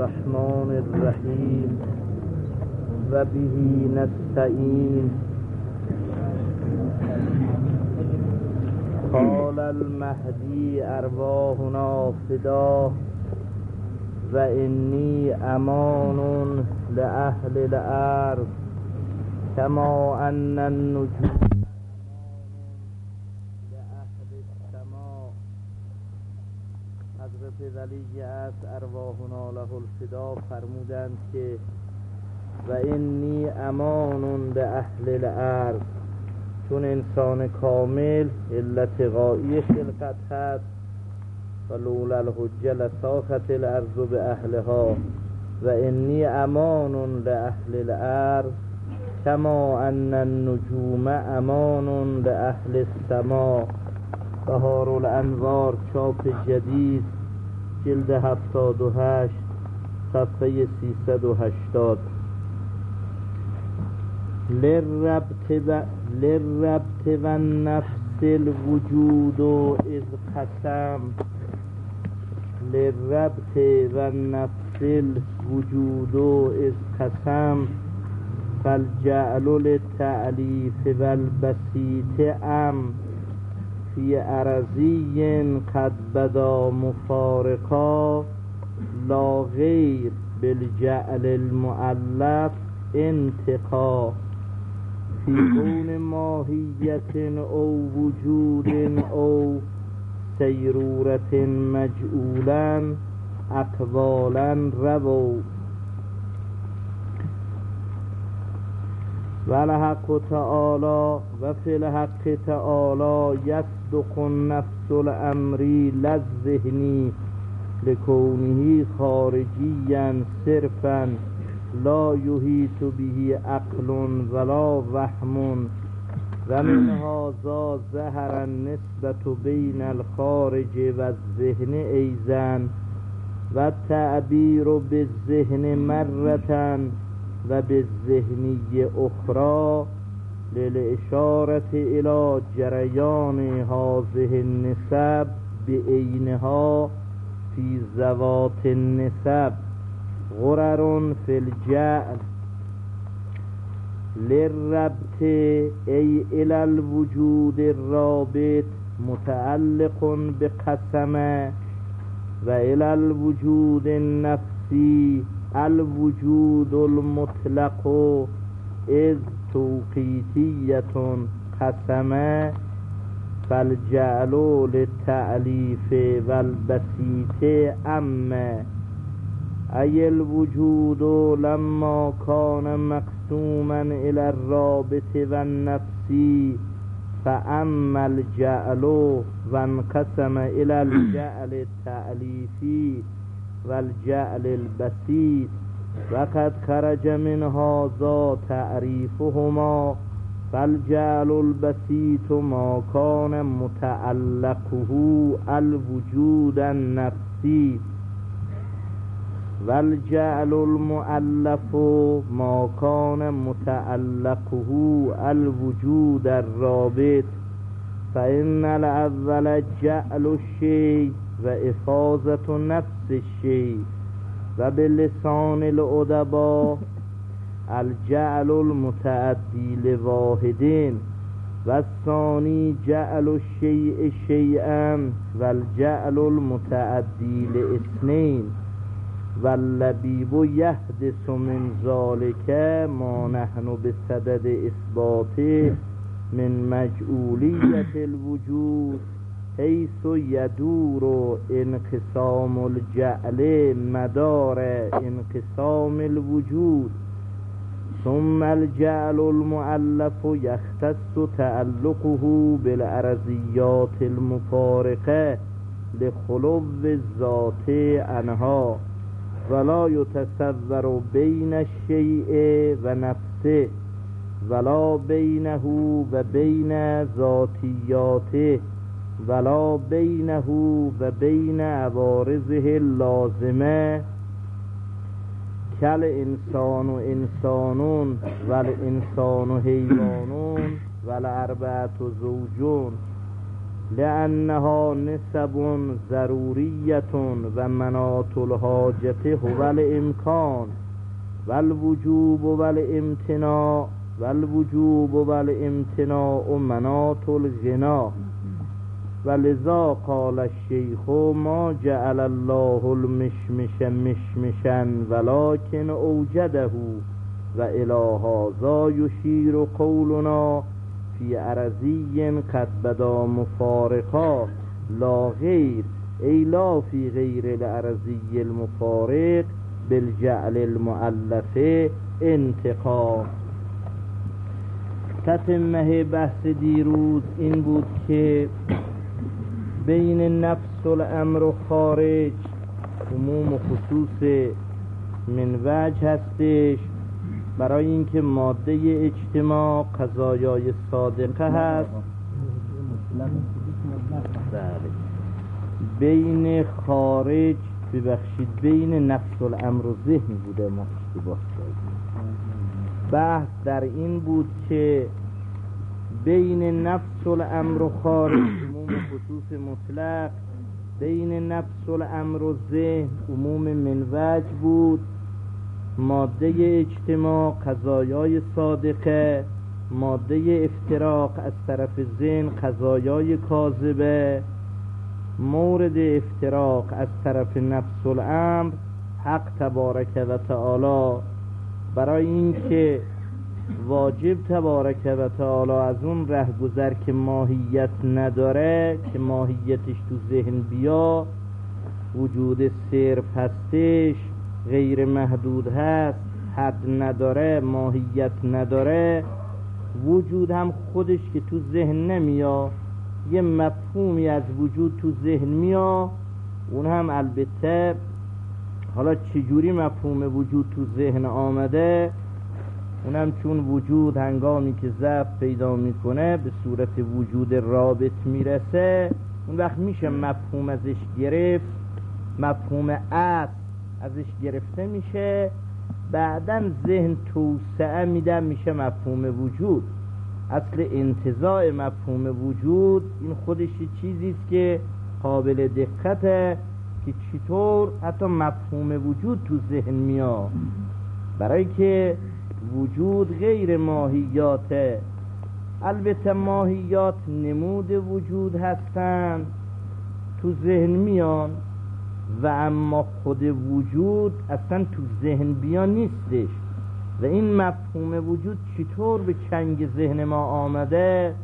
الرحمن الرحیم و به نستعین. قال المهدی ارواحنا فداه و انی امان لأهل الارض کما ان النجوم لأهل السماء. حضرت ولی از ارواحنا له الفدا فرمودند که و انی امان لأهل الارض، چون انسان کامل علت غایی خلقت هست و لولا الحجه لساخت الارض به اهلها و انی امان لأهل الارض کما ان النجوم امان لأهل السماء. بهارالانوار چاپ جدید جلد 78 صفحه 380. للربط و النفس الوجود اذ قسم، للربط و النفس الوجود اذ قسم، فالجعل للتألیف و البسیط ام فی ارضی قد بدا مفارقا لا غیر بالجعل المؤلف انتقا فی کون ماهیت او وجود او سیرورت مجعولا اقوالا رو. و الحق تعالی و فی الحق تعالی یصدق النفس الامری للذهنی لکونه خارجیا صرفا لا یحیط به عقل ولا وهم و من هذا ظهر النسبة بین الخارج و الذهن ایضا و التعبیر بالذهن مرة و بالذهنی اخرى للاشارة الى جریان هذه النسب بعینها فی ذوات النسب غرر فی الجعل. للربط ای الى الوجود الرابط متعلق بقسم و الى الوجود النفسی الوجود المطلق اذ توقیتیة قسم، فالجعل للتألیف والبسیط ام ای الوجود لما کان مقسوما الى الرابط والنفسی فاما الجعل وانقسم الى الجعل التألیفی والجعل البسیط وقد خرج من هذا تعریفهما فالجعل البسیط ما کان متعلقه الوجود النفسی والجعل المؤلف ما کان متعلقه الوجود الرابط فإن الأول جعل الشيء و افاظة نفس الشيء و بلسان الادباء الجعل المتعدی لواحدین و الثانی جعل الشیء شیئا و الجعل المتعدی لاثنین واللبیب یحدث من ذلك ما نحن بصدد اثباته من مجعولیت الوجود حیث یدور انقسام الجعل مدار انقسام الوجود ثم الجعل المؤلف یختص تعلقه بالارضیات المفارقه لخلو الذات عنها ولا يتصور بین الشیء و نفسه ولا بینه و بین ذاتیاته ولا بینه و بین عوارضه اللازمه کل انسان و انسانون و الانسان و حیوانون و الاربعت و زوجون لأنها نسب ضروریت و مناط الحاجت هو الامکان والوجوب والامتناع مناط الغنا ولذا قال الشیخ ما جعل الله المشمش مشمشا ولكن اوجده و الی هذا یشیر قولنا فی ارضی قد بدا مفارقا لا غیر ای لا فی غیر الارضی المفارق بالجعل المؤلف انتقا. تتمه بحث دیروز این بود که بین نفس الامر و خارج عموم و خصوص من وجه هستش. برای اینکه ماده اجتماع قضایای صادقه هست، بین خارج ببخشید بین نفس الامر و ذهن بوده، ما اشتباه کردیم. بحث در این بود که بین نفس الامر و خارج عموم خصوص مطلق، بین نفس الامر و ذهن عموم من وجه بود. ماده اجتماع قضایای صادقه، ماده افتراق از طرف ذهن قضایای کاذبه. مورد افتراق از طرف نفس الامر حق تبارک و تعالی برای اینکه واجب تبارک و تعالی از اون ره گذر که ماهیت نداره، که ماهیتش تو ذهن بیا، وجود صرف هستش، غیر محدود هست، حد نداره، ماهیت نداره، وجود هم خودش که تو ذهن نمیا، یه مفهومی از وجود تو ذهن میا، اون هم البته حالا چجوری مفهوم وجود تو ذهن آمده، اونم چون وجود هنگامی که ضعف پیدا میکنه به صورت وجود رابط میرسه، اون وقت میشه مفهوم ازش گرفت، مفهوم اصل ازش گرفته میشه، بعداً ذهن توسعه میده میشه مفهوم وجود. اصل انتزاع مفهوم وجود این خودش چیزیست که قابل دقته که چطور حتی مفهوم وجود تو ذهن میاد، برای که وجود غیر ماهیاته. البته ماهیات نمود وجود هستن تو ذهن میان، و اما خود وجود اصلا تو ذهن بیان نیستش. و این مفهوم وجود چطور به چنگ ذهن ما آمده،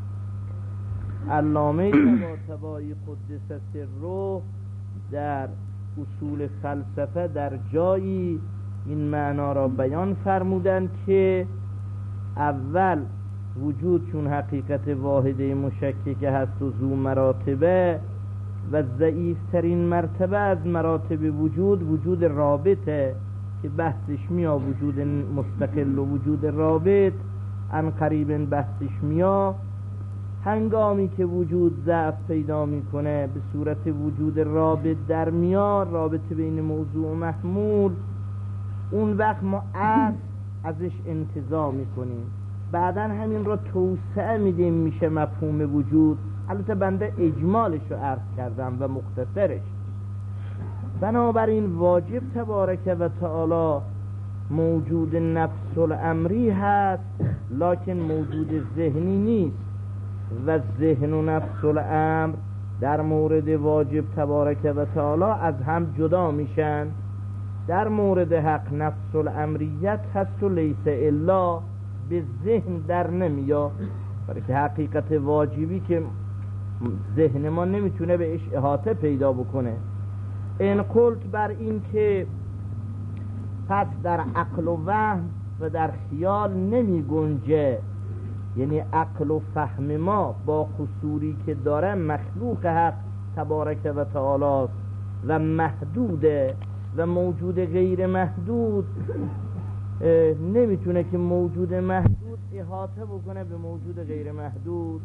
علامه طباطبایی قدس سره در اصول فلسفه در جایی این معنا را بیان فرمودند که اول وجود چون حقیقت واحده مشککه هست و ذو مراتبه، و ضعیفترین مرتبه از مراتب وجود رابطه که بحثش میا وجود مستقل و وجود رابط، عن قریب بحثش میا. هنگامی که وجود ضعف پیدا میکنه به صورت وجود رابط در میاد، رابطه بین موضوع و محمول، اون وقت ما ازش انتزاع میکنیم، بعدا همین را توسعه میدیم میشه مفهوم وجود. البته بنده اجمالش رو عرض کردم و مختصرش. بنابراین واجب تبارک و تعالی موجود نفس الامری هست، لکن موجود ذهنی نیست، و ذهن و نفس الامر در مورد واجب تبارک و تعالی از هم جدا میشن. در مورد حق نفس الامریت هست و لیس الا، به ذهن در نمیاد، برای که حقیقت واجبی که ذهن ما نمیتونه بهش احاطه پیدا بکنه. این قلت بر این که پس در عقل و وهم و در خیال نمی گنجه، یعنی عقل و فهم ما با قصوری که داره مخلوق حق تبارک و تعالی و محدوده، و موجود غیر محدود نمیتونه که موجود محدود احاطه بکنه به موجود غیر محدود.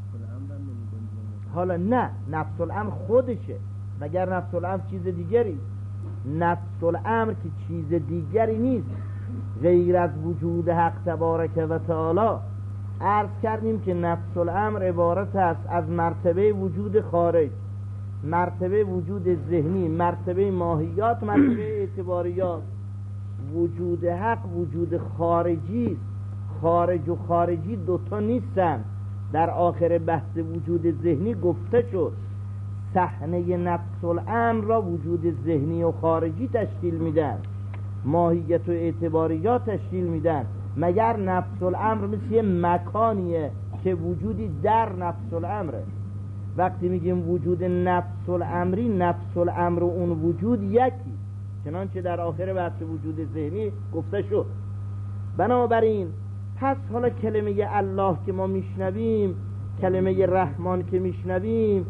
حالا نه، نفس الامر خودشه، مگر نفس الامر چیز دیگری؟ نفس الامر که چیز دیگری نیست غیر از وجود حق تبارک و تعالی. عرض کردیم که نفس الامر عبارت است از مرتبه وجود خارج، مرتبه وجود ذهنی، مرتبه ماهیات، مرتبه اعتباریات. وجود حق وجود خارجی است. خارج و خارجی دوتا نیستن. در آخر بحث وجود ذهنی گفته شد صحنه نفس الامر را وجود ذهنی و خارجی تشکیل میدن، ماهیت و اعتباریات تشکیل میدن. مگر نفس الامر مثل یه مکانیه که وجودی در نفس الامره؟ وقتی میگیم وجود نفس الامری، نفس الامر و اون وجود یکی، چنانچه در آخر بحث وجود ذهنی گفته شد. بنابراین پس حالا کلمه الله که ما میشنویم، کلمه رحمان که میشنویم،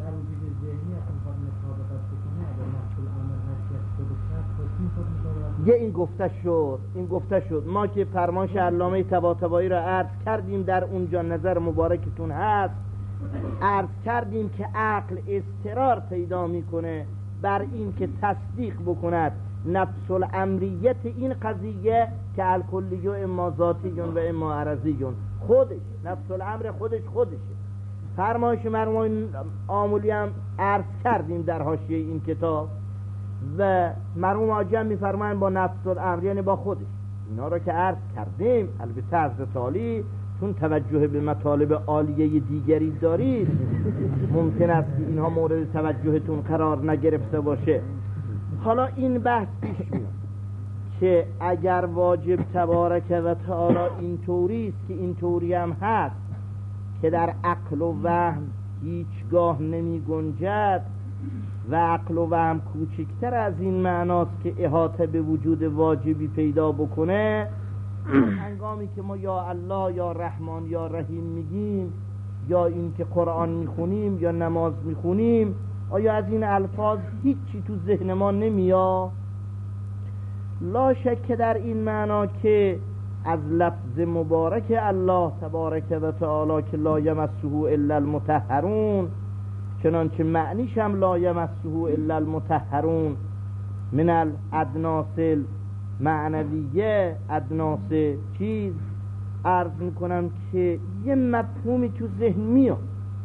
یه این گفته شد ما که فرمایش علامه طباطبایی را عرض کردیم، در اونجا نظر مبارکتون هست، عرض کردیم که عقل اضطرار پیدا میکنه بر این که تصدیق بکند نفس الامریت این قضیه که الکلیون اما ذاتیون و اما عرضیون، خودش نفس الامر خودشه. فرمایش مرحوم آمولی هم عرض کردیم در حاشیه این کتاب و مرحوم آجم میفرمایند با نفس الامر یعنی با خودش. اینا را که عرض کردیم، البته از تالی چون توجه به مطالب عالیه دیگری دارید ممکن است که اینها مورد توجهتون قرار نگرفته باشه. حالا این بحث پیش میاد که اگر واجب تبارک و تعالی اینطوری است که اینطوری هم هست که در عقل و وهم هیچگاه نمی گنجد و عقل و وهم کوچکتر از این معناست که احاطه به وجود واجبی پیدا بکنه، هنگامی که ما یا الله یا رحمان یا رحیم میگیم یا این که قرآن میخونیم یا نماز میخونیم، آیا از این الفاظ هیچی تو ذهن ما نمیاد؟ لا شک در این معنا که از لفظ مبارک الله تبارک و تعالی که لا یمسه الا المطهرون، چنانچه معنیش هم لا یمسه الا المطهرون من الادناس معنویه، ادناس چیز، عرض میکنم که یه مفهومی تو ذهن میاد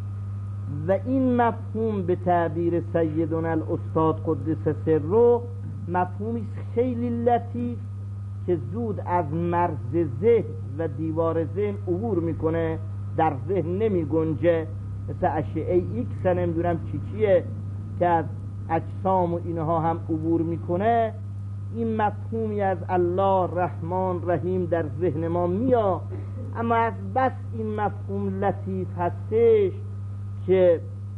و این مفهوم به تعبیر سیدنا الاستاد قدس سره مفهومی خیلی لطیف که زود از مرز ذهن و دیوار ذهن عبور میکنه، در ذهن نمی گنجه، مثل اشعه ایکس نمیدونم چیه که از اجسام و اینها هم عبور میکنه. این مفهومی از الله رحمان رحیم در ذهن ما میاد، اما از بس این مفهوم لطیف هستش که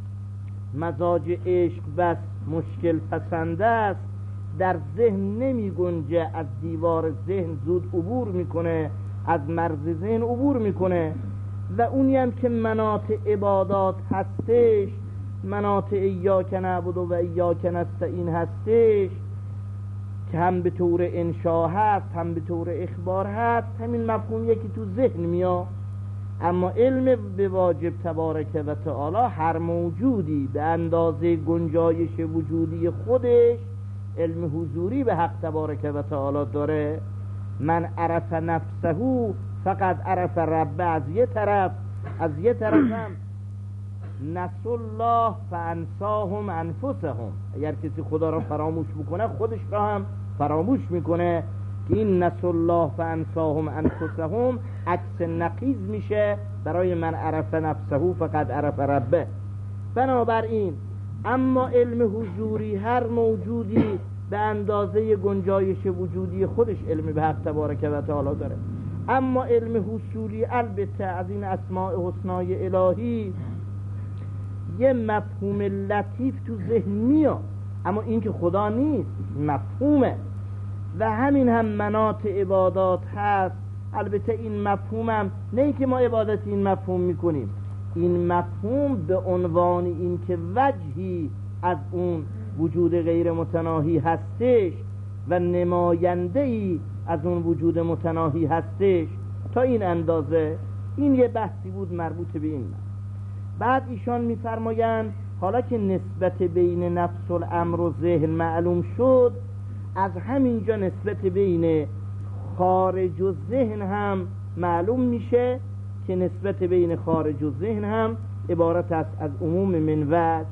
مزاج عشق بس مشکل پسنده است، در ذهن نمی گنجه، از دیوار ذهن زود عبور میکنه، از مرز ذهن عبور میکنه. و اونی هم که مناط عبادات هستش، مناط ایاک نعبد و ایاک نستعین هستش که هم به طور انشاء هست هم به طور اخبار هست، همین مفهوم یکی تو ذهن میاد. اما علم به واجب تبارک و تعالی هر موجودی به اندازه گنجایش وجودی خودش علم حضوری به حق تبارک و تعالی داره. من عرف نفسه فقط عرف رب. از یه طرف هم نسوا الله فانساهم انفسهم، اگر کسی خدا را فراموش بکنه خودش را هم فراموش میکنه، که این نسوا الله فانساهم انفسهم عکس نقیض میشه برای من عرف نفسه فقط عرف ربه. بنابراین اما علم حضوری هر موجودی به اندازه گنجایش وجودی خودش علم به حق تبارک و تعالی داره. اما علم حصولی البته از این اسماء حسنای الهی یه مفهوم لطیف تو ذهن میاد، اما این که خدا نیست، مفهومه. و همین هم مناط عبادات هست. البته این مفهوم هم نه این که ما عبادت این مفهوم میکنیم، این مفهوم به عنوان این که وجهی از اون وجود غیر متناهی هستش و نماینده‌ای از اون وجود متناهی هستش. تا این اندازه این یه بحثی بود مربوط به این. بعد ایشان میفرمایند حالا که نسبت بین نفس الامر و ذهن معلوم شد، از همینجا نسبت بین خارج و ذهن هم معلوم میشه که نسبت بین خارج و ذهن هم عبارت است از عموم من وجه.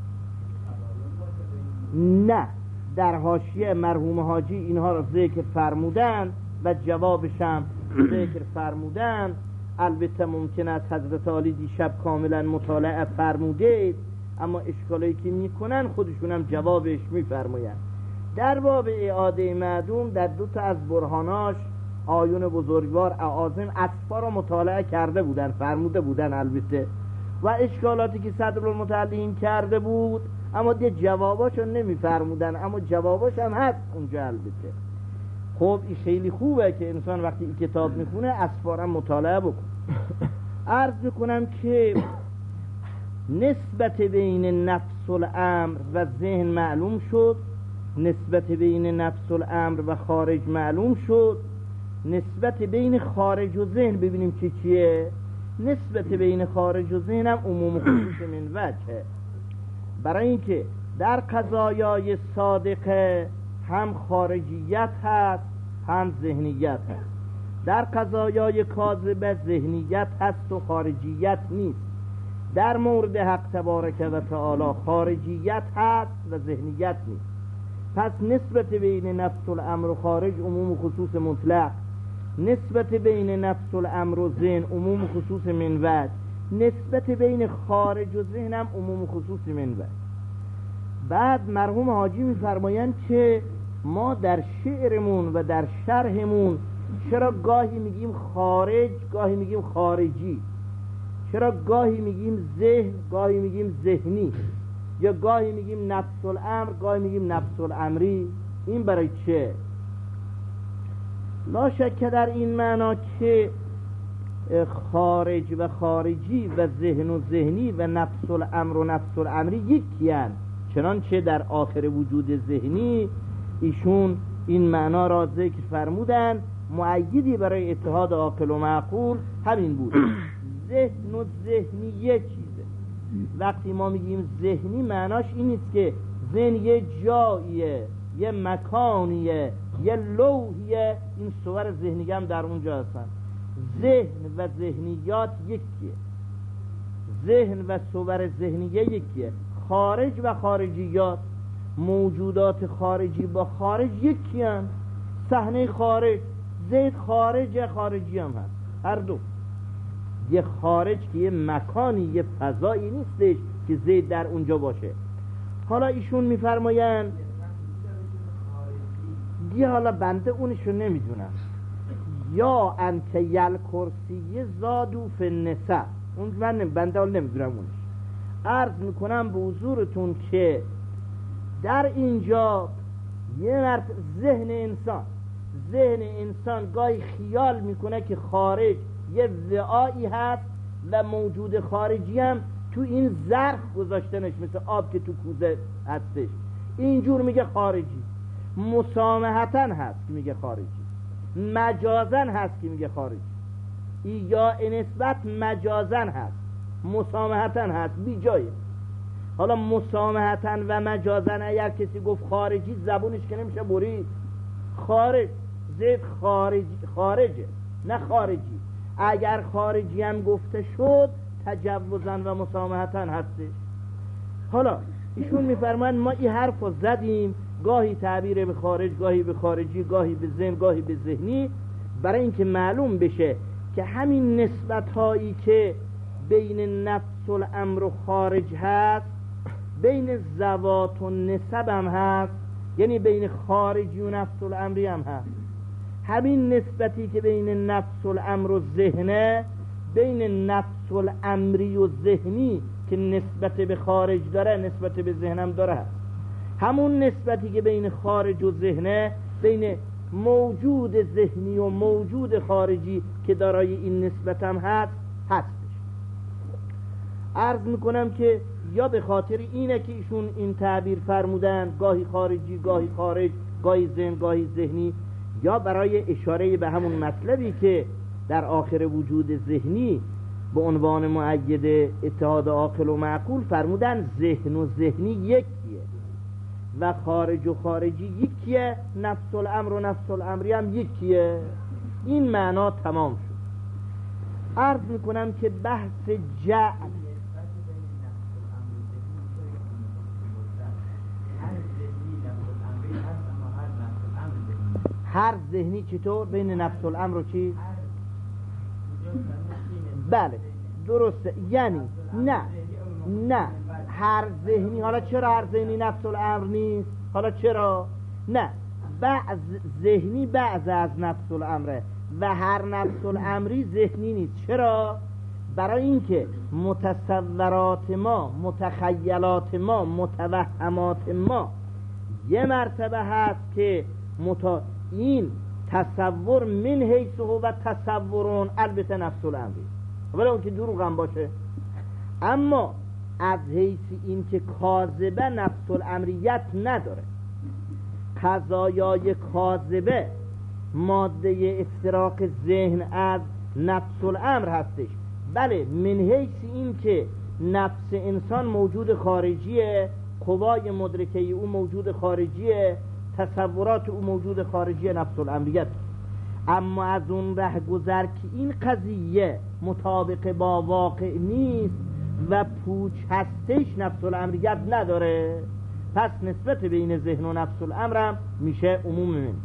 نه، در حاشیه مرحوم حاجی اینها را ذکر فرمودن و جوابش هم ذکر فرمودن. البته ممکن است حضرت عالی دیشب کاملا مطالعه فرموده، اما اشکالی که میکنن خودشون هم جوابش میفرماین. در باب اعاده معدوم در دو تا از برهاناش آیون بزرگوار اعاظم اصفا را مطالعه کرده بودن، فرموده بودن البته، و اشکالاتی که صدرالمتعلین کرده بود اما دیگه جواباش رو نمیفرمودن، اما جواباش هم هست اونجا البته. خب این خیلی خوبه که انسان وقتی این کتاب میخونه اصفا مطالعه بکن. عرض میکنم که نسبت بین نفس الامر و ذهن معلوم شد، نسبت بین نفس الامر و خارج معلوم شد، نسبت بین خارج و ذهن ببینیم چیه. نسبت بین خارج و ذهن هم عموم خصوص من وجهه، برای اینکه در قضایای صادقه هم خارجیت هست هم ذهنیت هست، در قضایای کاذبه ذهنیت هست و خارجیت نیست. در مورد حق تبارک و تعالی خارجیت هست و ذهنیت نیست. پس نسبت بین نفس الامر و خارج عموم و خصوص مطلق، نسبت بین نفس الامر و ذهن عموم و خصوص من وجه، نسبت بین خارج و ذهن هم عموم و خصوص من وجه. بعد مرحوم حاجی میفرمایند که ما در شعرمون و در شرحمون چرا گاهی میگیم خارج گاهی میگیم خارجی، چرا گاهی میگیم ذهن گاهی میگیم ذهنی، یا گاهی میگیم نفس الامر گاهی میگیم نفس الامری؟ این برای چه؟ لا شک در این معنا که خارج و خارجی و ذهن و ذهنی و نفس الامر و نفس الامری یکی هستند، چنانچه در آخر وجود ذهنی ایشون این معنا را ذکر فرمودن. مؤیدی برای اتحاد عاقل و معقول همین بود. ذهن و ذهنی یک چیزه. وقتی ما میگیم ذهنی معناش این نیست که ذهن یه جاییه، یه مکانیه، یه لوحیه، این صور ذهنی هم در اونجا هستن. ذهن و ذهنیات یکیه، ذهن و صور ذهنیه یکیه. خارج و خارجیات، موجودات خارجی با خارج یکی هم. صحنه خارج، زید خارج خارجی هم هست، هر دو. یه خارج که یه مکانی، یه فضایی نیستش که زید در اونجا باشه. حالا ایشون میفرمایند دیگه، حالا بنده اونشو نمیدونم، یا انت یل کرسی زادو فی النسب، اون بنده حالا نمیدونم اونش. عرض میکنم به حضورتون که در اینجا یه ذهن انسان گاهی خیال میکنه که خارج یه وعایی هست و موجود خارجی هم تو این ظرف گذاشتنش، مثل آب که تو کوزه هستش، اینجور میگه خارجی. مسامحتاً هست که میگه خارجی، مجازاً هست که میگه خارجی، یا نسبت مجازاً هست، مسامحتاً هست بی جایه. حالا مسامحتاً و مجازاً اگر کسی گفت خارجی، زبونش که نمیشه برید. خارج، زید خارجه نه خارجی. اگر خارجی هم گفته شد تجوزاً و مسامحتاً هستش. حالا ایشون میفرمایند ما این حرف رو زدیم، گاهی تعبیر به خارج، گاهی به خارجی، گاهی به ذهن، گاهی به ذهنی، برای اینکه معلوم بشه که همین نسبت هایی که بین نفس الامر و خارج هست بین ذوات و نسب هم هست، یعنی بین خارجی و نفس الامری هم هست. همین نسبتی که بین نفس الامر و ذهنه بین نفس الامری و ذهنی که نسبت به خارج داره نسبت به ذهنم داره هست. همون نسبتی که بین خارج و ذهنه بین موجود ذهنی و موجود خارجی که دارای این نسبت هم هستش. عرض میکنم که یا به خاطر اینه که ایشون این تعبیر فرمودن، گاهی خارجی گاهی خارج، گاهی ذهن گاهی ذهنی، یا برای اشاره به همون مطلبی که در آخر وجود ذهنی به عنوان مؤید اتحاد عاقل و معقول فرمودن ذهن و ذهنی یکیه و خارج و خارجی یکیه، نفس الامر و نفس الامری هم یکیه. این معنا تمام شد. عرض میکنم که بحث جعل هر ذهنی چطور بین نفس الامر و چی؟ بله درسته، یعنی نه هر ذهنی. حالا چرا هر ذهنی نفس الامر نیست؟ حالا چرا؟ نه، بعض ذهنی بعض از نفس الامره و هر نفس الامری ذهنی نیست. چرا؟ برای اینکه متصورات ما، متخیلات ما، متوهمات ما یه مرتبه هست که این تصور من حیث و تصورون البته نفس الامری، ولی اون که دروغ هم باشه، اما از حیث این که کاذبه نفس الامریت نداره، قضایای کاذبه ماده افتراق ذهن از نفس الامر هستش. بله، من حیث این که نفس انسان موجود خارجیه، قوای مدرکه او موجود خارجیه، تصورات او موجود خارجی نفس الامریت، اما از اون ره گذر که این قضیه مطابق با واقع نیست و پوچ هستش نفس الامریت نداره، پس نسبت بین ذهن و نفس الامرم میشه عموم منبر.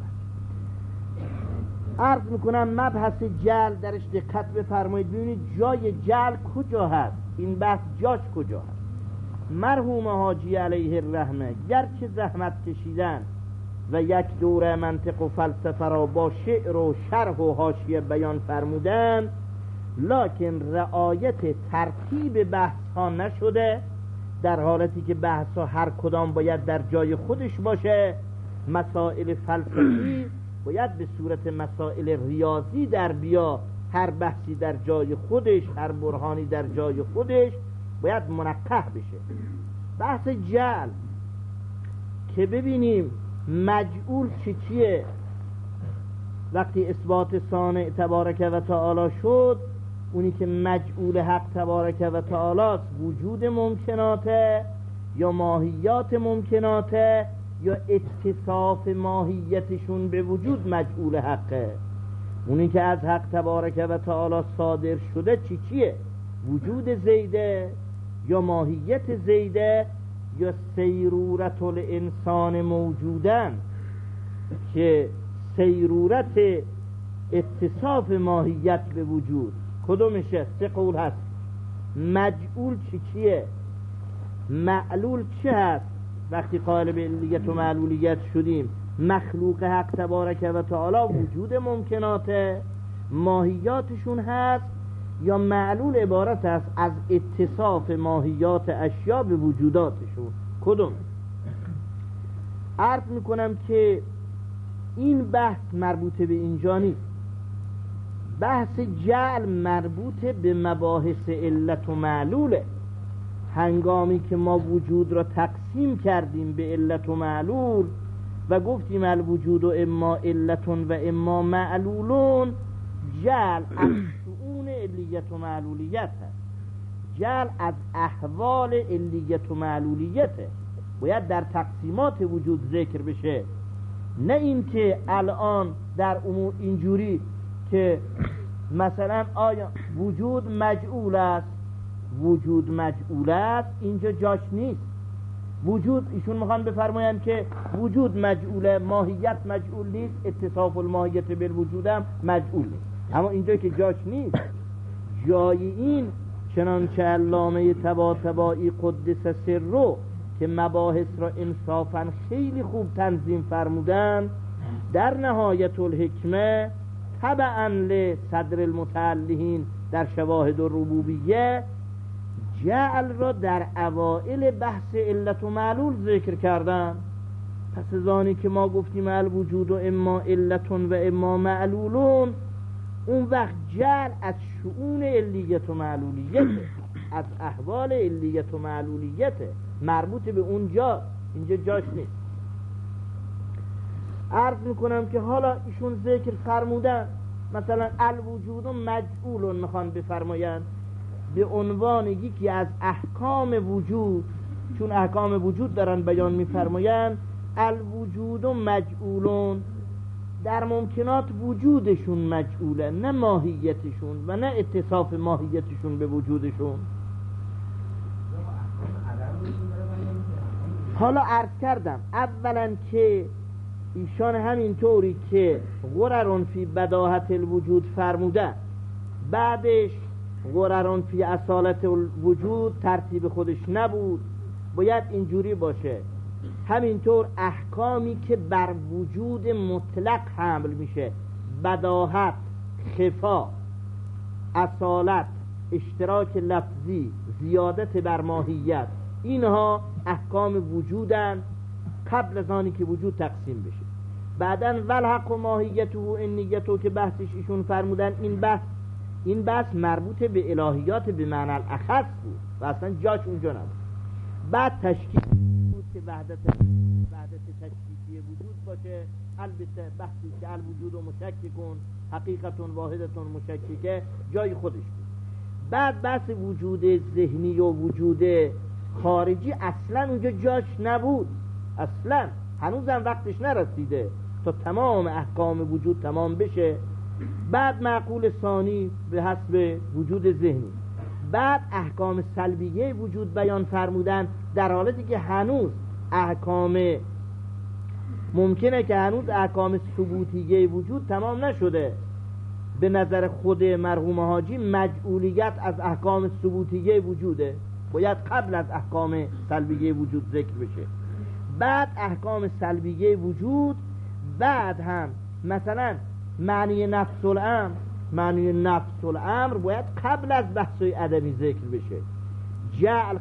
عرض میکنم مبحث جعل درش دقت بفرمایید، ببینید جای جعل کجا هست، این بحث جاش کجا هست. مرحوم حاجی علیه الرحمه گرچه زحمت کشیدن و یک دوره منطق و فلسفه را با شعر و شرح و حاشیه بیان فرمودن، لکن رعایت ترتیب بحث ها نشده، در حالتی که بحث ها هر کدام باید در جای خودش باشه. مسائل فلسفی باید به صورت مسائل ریاضی در بیا، هر بحثی در جای خودش، هر برهانی در جای خودش باید منقح بشه. بحث جعل که ببینیم مجعول چیه، وقتی اثبات صانع تبارک و تعالی شد، اونی که مجعول حق تبارک و تعالی وجود ممکناته یا ماهیات ممکناته یا اتصاف ماهیتشون به وجود مجعول حقه. اونی که از حق تبارک و تعالی صادر شده چیه؟ وجود زیده یا ماهیت زیده یا سیرورت الانسان موجودن که سیرورت اتصاف ماهیت به وجود کدومشه؟ سه قول هست. مجعول چیه؟ معلول چه هست؟ وقتی قائل به علیت و معلولیت شدیم، مخلوق حق تبارک و تعالی وجود ممکناته، ماهیاتشون هست، یا معلول عبارت است از اتصاف ماهیات اشیا به وجوداتشون، کدوم؟ عرض میکنم که این بحث مربوط به اینجا نیست. بحث جعل مربوط به مباحث علت و معلوله. هنگامی که ما وجود را تقسیم کردیم به علت و معلول و گفتیم الوجود و اما علتون و اما معلولون، جعل از شؤون علیت و معلولیت هست. جعل از احوال علیت و معلولیته، باید در تقسیمات وجود ذکر بشه، نه این که الان در امور اینجوری که مثلا آیا وجود مجعول است، وجود مجعول است، اینجا جاش نیست. وجود ایشون میخوان بفرمایند که وجود مجعوله، ماهیت مجعول نیست، اتصاف الماهیت بالوجود هم مجعول نیست، اما اینجا که جاش نیست. جای این چنانچه علامه طباطبایی قدس سره که مباحث را انصافا خیلی خوب تنظیم فرمودن، در نهایت الحکمه تبعا لصدر المتعلهین در شواهد الربوبیه جعل را در اوائل بحث علت و معلول ذکر کردن. پس از آنی که ما گفتیم الوجود و اما علتون و اما معلولون، اون وقت جعل از شؤون علیت و معلولیته، از احوال علیت و معلولیته، مربوط به اونجا، اینجا جاش نیست. عرض میکنم که حالا ایشون ذکر فرمودن مثلا الوجود و مجعولون میخوان بفرمایند به عنوان یکی از احکام وجود، چون احکام وجود دارن بیان میفرمایند الوجود و مجعولون، در ممکنات وجودشون مجعوله، نه ماهیتشون و نه اتصاف ماهیتشون به وجودشون. حالا عرض کردم اولا که ایشان همینطوری که غررون فی بداهت الوجود فرموده، بعدش غررون فی اصالت الوجود ترتیب خودش نبود، باید اینجوری باشه. همینطور احکامی که بر وجود مطلق حمل میشه، بداهت، خفا، اصالت، اشتراک لفظی، زیادت بر ماهیت، اینها احکام وجودن قبل از آنی که وجود تقسیم بشه. بعدن والحق و ماهیته و انیته که بحثش ایشون فرمودن، این بحث مربوط به الهیات به معنی الاخص بود و اصلا جاش اونجا نبود. بعد تشکیل بود که وحدت تشکیلی وجود باشه، البته بحثی که الوجود و مشککون حقیقتون واحدتون مشککه جای خودش بود. بعد بحث وجود ذهنی و وجود خارجی اصلا اونجا جاش نبود، اصلا هنوزم وقتش نرسیده تا تمام احکام وجود تمام بشه. بعد معقول ثانی به حسب وجود ذهنی، بعد احکام سلبیه وجود بیان فرمودن، در حالتی که هنوز احکام ممکنه که هنوز احکام ثبوتیه وجود تمام نشده. به نظر خود مرحوم حاجی مجعولیت از احکام ثبوتیه وجوده، باید قبل از احکام سلبیه وجود ذکر بشه. بعد احکام سلبیه وجود، بعد هم مثلا معنی نفس الامر باید قبل از بحثای عدمی ذکر بشه. جعل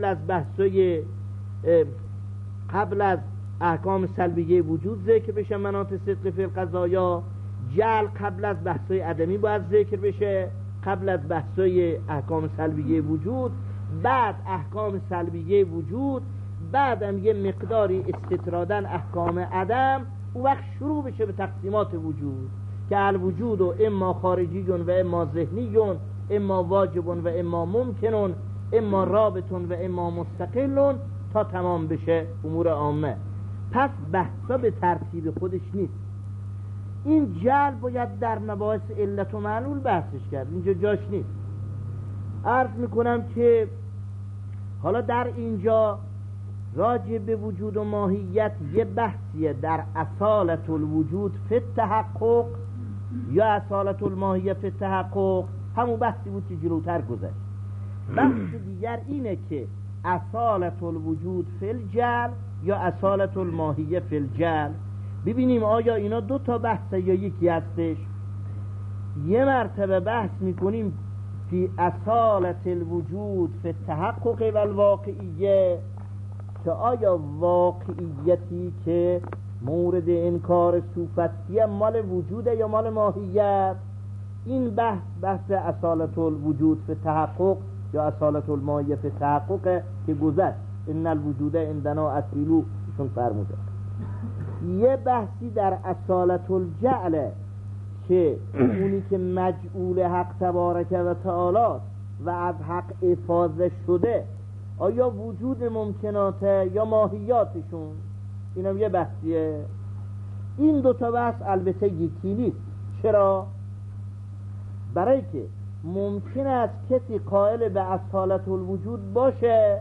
قبل از احکام سلبیه وجود ذکر بشه، مناط صدق فی القضایا. جعل قبل از بحثای عدمی باید ذکر بشه، قبل از بحثای احکام سلبیه وجود. بعد احکام سلبیه وجود، بعدم یه مقداری استطرادن احکام عدم، او وقت شروع بشه به تقسیمات وجود که الوجود و اما خارجیون و اما ذهنیون، اما واجبون و اما ممکنون، اما رابطون و اما مستقلون، تا تمام بشه امور عامه. پس بحثا به ترتیب خودش نیست. این جعل باید در مباحث علت و معلول بحثش کرد، اینجا جاش نیست. عرض میکنم که حالا در اینجا راجع به وجود و ماهیت یه بحثیه در اصالت الوجود فی التحقق یا اصالت الماهیه فی التحقق، همون بحثی بود که جلوتر گذشت. بحث دیگر اینه که اصالت الوجود فی الجعل یا اصالت الماهیه فی الجعل. ببینیم آیا اینا دو تا بحثه یا یکی هستش. یه مرتبه بحث میکنیم فی اصالت الوجود فی التحقق و الواقعیه، که آیا واقعیتی که مورد انکار صوفیه مال وجوده یا مال ماهیت. این بحث اصالت الوجود فی التحقق یا اصالت الماهیه فی التحقق که گذشت، ان الوجود عندنا اصیلو ایشون فرموده. یه بحثی در اصالت الجعل که اونی که مجعول حق تبارک و تعالی و از حق افاضه شده، آیا وجود ممکناته یا ماهیاتشون، اینم یه بحثیه. این دوتا بحث البته یکی نیست. چرا؟ برای که ممکن است کسی قائل به اصالت الوجود باشه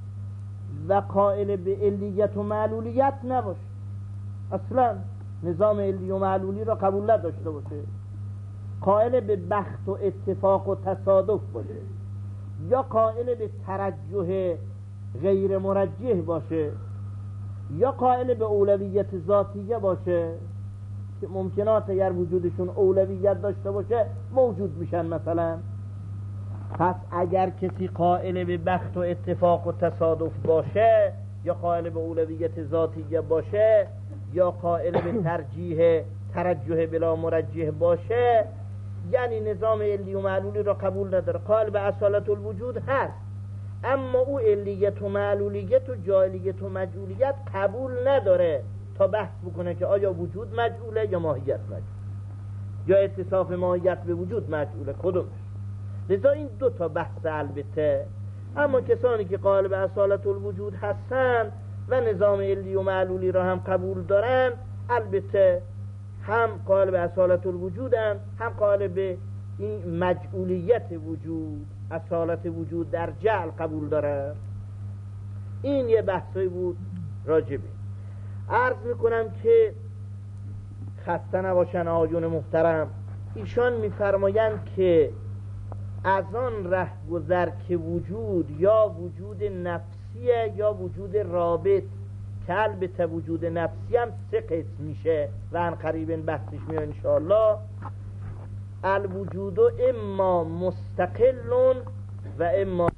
و قائل به علیت و معلولیت نباشه، اصلا نظام علی و معلولی را قبول نداشته باشه، قائل به بخت و اتفاق و تصادف باشه، یا قائل به ترجح غیر مرجح باشه، یا قائل به اولویت ذاتیه باشه که ممکنات اگر وجودشون اولویت داشته باشه موجود میشن مثلا. پس اگر کسی قائل به بخت و اتفاق و تصادف باشه، یا قائل به اولویت ذاتیه باشه، یا قائل به ترجح بلا مرجح باشه، یعنی نظام علی و معلولی را قبول نداره، قائل به اصالت الوجود هست، اما او علیت و معلولیت و جاهلیت و مجعولیت قبول نداره تا بحث بکنه که آیا وجود مجعوله یا ماهیت مجعوله، یا اتصاف ماهیت به وجود مجعوله، کدومش. لذا این دو تا بحث البته. اما کسانی که قائل به اصالت الوجود هستن و نظام علی و معلولی را هم قبول دارن، البته هم قائل به اصالت الوجود هم قائل به این مجعولیت وجود، اصالت وجود در جعل قبول داره. این یه بحثی بود راجبه. عرض میکنم که خسته نباشن آیون محترم، ایشان میفرمایند که از آن ره گذر که وجود یا وجود نفسیه یا وجود رابط، که البته وجود نفسی هم 3 قسم میشه و عن قریب بحثش میاد انشاءالله. الوجود اما مستقل و اما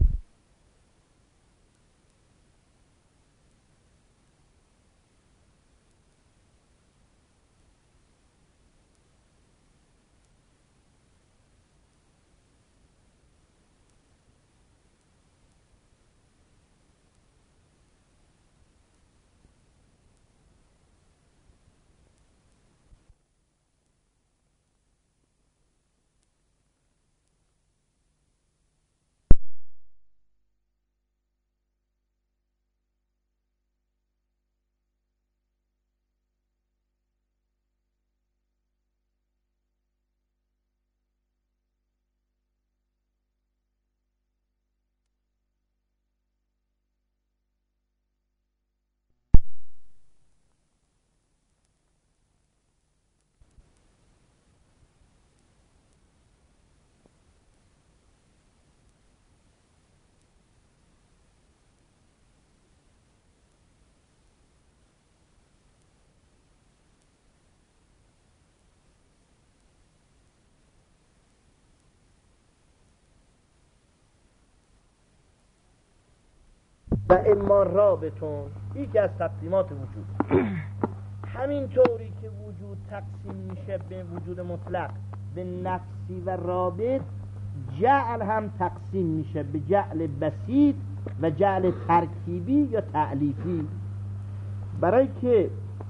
و اما رابطون، یکی از تقسیمات وجود. همین طوری که وجود تقسیم میشه به وجود مطلق، به نفسی و رابط، جعل هم تقسیم میشه به جعل بسیط و جعل ترکیبی یا تألیفی. برای که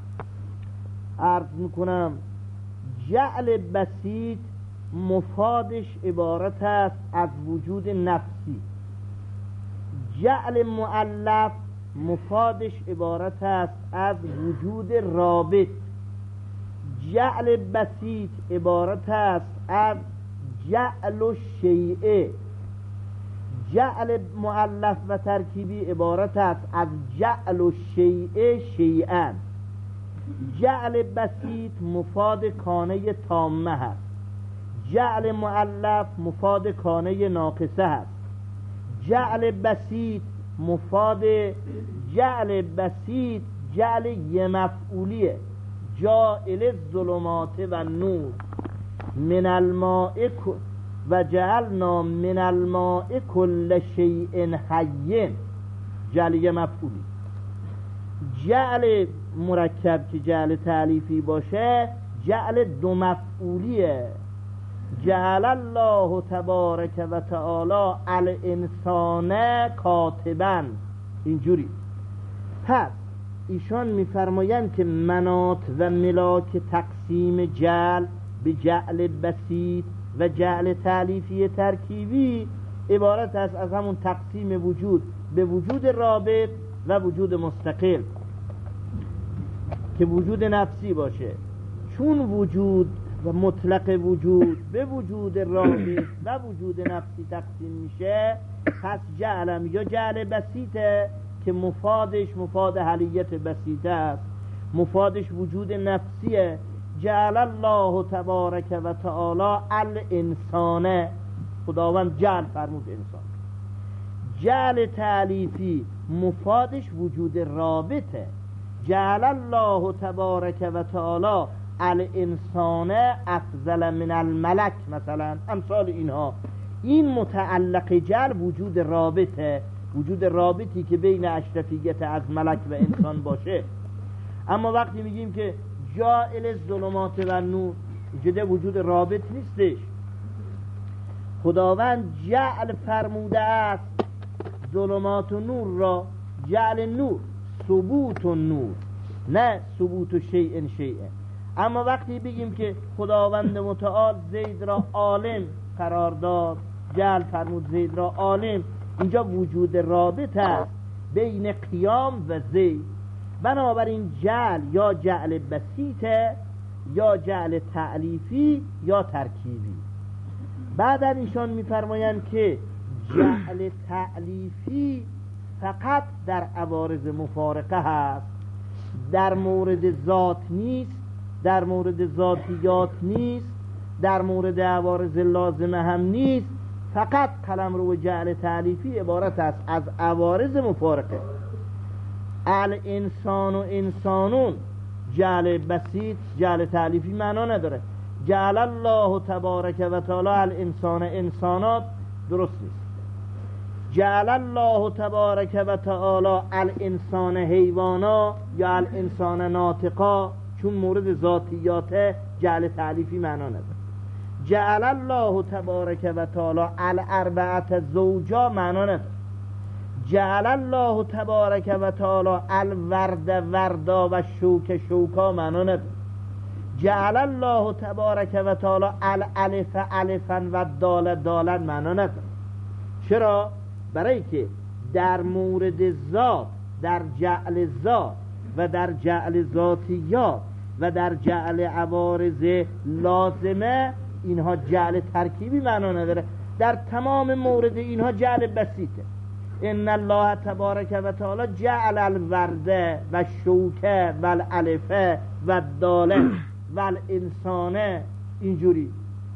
عرض میکنم جعل بسیط مفادش عبارت است از وجود نفسی، جعل مؤلف مفادش عبارت است از وجود رابط، جعل بسیط عبارت است از جعل و شیعه، جعل مؤلف و ترکیبی عبارت است از جعل و شیعه شیئا. جعل بسیط مفاد کانه تامه هست، جعل مؤلف مفاد کانه ناقصه هست. جعل بسیط مفاد جعل بسیط جعل یه مفعولیه، جاعل الظلمات و نور من الماء و جعلنا من الماء کل شیء حی، جعل یه مفعولی. جعل مرکب که جعل تألیفی باشه جعل 2 مفعولیه، جعل الله تبارک و تعالی الانسان کاتبا، اینجوری. پس ایشان میفرمایند که مناط و ملاک تقسیم جعل به جعل بسیط و جعل تألیفی ترکیبی عبارت است از همون تقسیم وجود به وجود رابط و وجود مستقل که وجود نفسی باشه. چون وجود و مطلق وجود به وجود رابط و وجود نفسی تقسیم میشه، پس جعلم یا جعل بسیطه که مفادش مفاد حلیت بسیطه است، مفادش وجود نفسیه. جعل الله تبارک و تعالی الانسان، خداوند جعل فرمود انسان. جعل تألیفی مفادش وجود رابطه، جعل الله تبارک و تعالی الانسان افضل من الملک مثلا، امثال اینها. این متعلق جعل وجود رابطه، وجود رابطی که بین اشرفیت از ملک و انسان باشه. اما وقتی میگیم که جاعل الظلمات و نور، اینجا وجود رابط نیستش. خداوند جعل فرموده است ظلمات و نور را، جعل نور ثبوت و نور، نه ثبوت و شیء شیء. اما وقتی بگیم که خداوند متعال زید را عالم قرار داد، جعل فرمود زید را عالم، اینجا وجود رابط است بین قیام و زید. بنابراین جعل یا جعل بسیطه یا جعل تألیفی یا ترکیبی. بعد ایشان میفرمایند که جعل تألیفی فقط در عوارض مفارقه هست، در مورد ذات نیست، در مورد ذاتیات نیست، در مورد عوارض لازمه هم نیست. فقط قلمرو جعل تألیفی عبارت است از عوارض مفارقه. الانسان و انسانون جعل بسیط جعل تألیفی معنا نداره. جعل الله تبارک و تعالی الانسان انسانات درست نیست. جعل الله تبارک و تعالی الانسان حیوانا یا الانسان ناطقا، چون مورد ذاتیات جعل تألیفی معنا نداره. جعل الله تبارک و تعالی الاربعه زوجا معنا نداره. جعل الله تبارک و تعالی الورد وردا و شوک شوکا معنا نداره. جعل الله تبارک و تعالی الالف الفا و دال دالا معنا نداره. چرا؟ برای که در مورد ذات، در جعل ذات و در جعل ذاتیات و در جعل عوارض لازمه اینها جعل ترکیبی معنا نداره. در تمام مورد اینها جعل بسیطه. ان الله تبارک و تعالی جعل الورد و الشوک و الالف و الدال و الانسان. اینجوری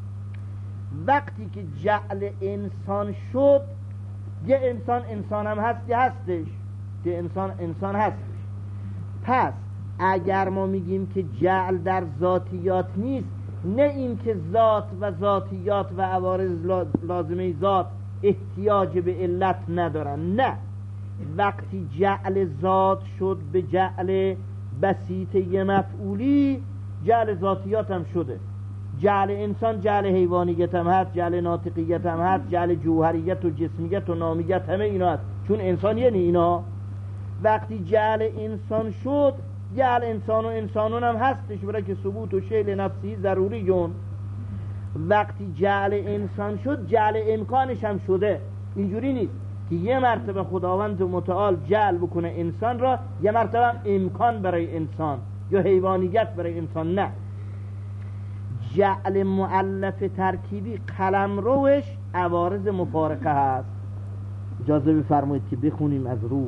وقتی که جعل انسان شد، یه انسان هم هست که هستش، که انسان هستش. پس اگر ما میگیم که جعل در ذاتیات نیست، نه این که ذات و ذاتیات و عوارض لازمه ذات احتیاج به علت ندارن، نه. وقتی جعل ذات شد به جعل بسیط یه مفعولی، جعل ذاتیات هم شده. جعل انسان جعل حیوانیت هم هست، جعل ناطقیت هم هست، جعل جوهریت و جسمیت و نامیت همه اینا هست، چون انسان یعنی اینا. وقتی جعل انسان شد، جعل انسان و انسانون هم هستش، برای که ثبوت و شیل نفسی ضروری جون. وقتی جعل انسان شد، جعل امکانش هم شده. اینجوری نیست که یه مرتبه خداوند متعال جعل بکنه انسان را، یه مرتبه هم امکان برای انسان یا حیوانیت برای انسان، نه. جعل مؤلف ترکیبی قلمروش عوارض مفارقه هست. اجازه بفرمایید که بخونیم از روح.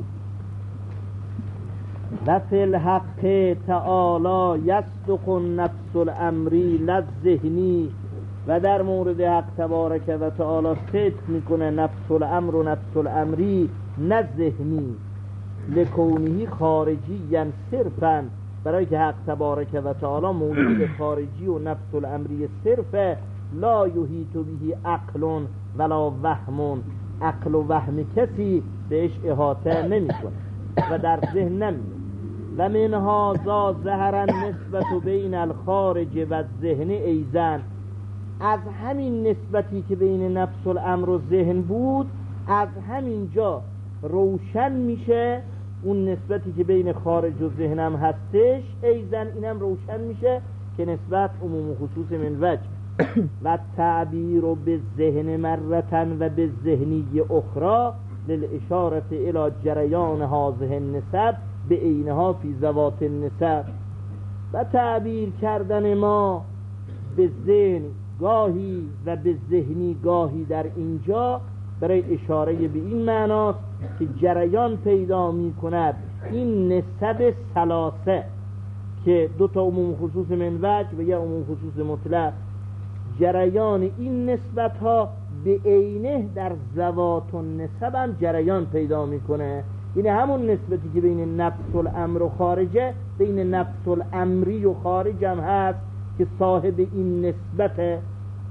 و فی الحق تعالی یصدق النفس الامری للذهنی، و در مورد حق تبارک و تعالی صدق میکنه نفس الامر و نفس الامری نه ذهنی، لکونهی خارجی یعنی صرفا، برای که حق تبارک و تعالی موجود خارجی و نفس الامری صرفه. لا یحیط به عقل ولا وهم، عقل و وهم کسی بهش احاطه نمیکنه و در ذهن نمیاد. و من هذا ظهر النسبة بین الخارج و الذهن ایضا، از همین نسبتی که بین نفس الامر و ذهن بود، از همین جا روشن میشه اون نسبتی که بین خارج و ذهن هم هستش، ایضا اینم روشن میشه که نسبت عموم و خصوص من وجه. و تعبیر به ذهن مرتن و به ذهنی اخرى للاشارة الى جریان هذه النسب به عینها فی ذوات النسب. و تعبیر کردن ما به ذهن گاهی و به ذهنی گاهی در اینجا برای اشاره به این معناست که جریان پیدا می کند این نسب ثلاثه که دو تا عموم خصوص من وجه و یا عموم خصوص مطلق، جریان این نسبت ها به عینه در ذوات النسب هم جریان پیدا میکنه. یعنی همون نسبتی که بین نفس الامر و خارجه، بین نفس الامری و خارج هم هست که صاحب این نسبت.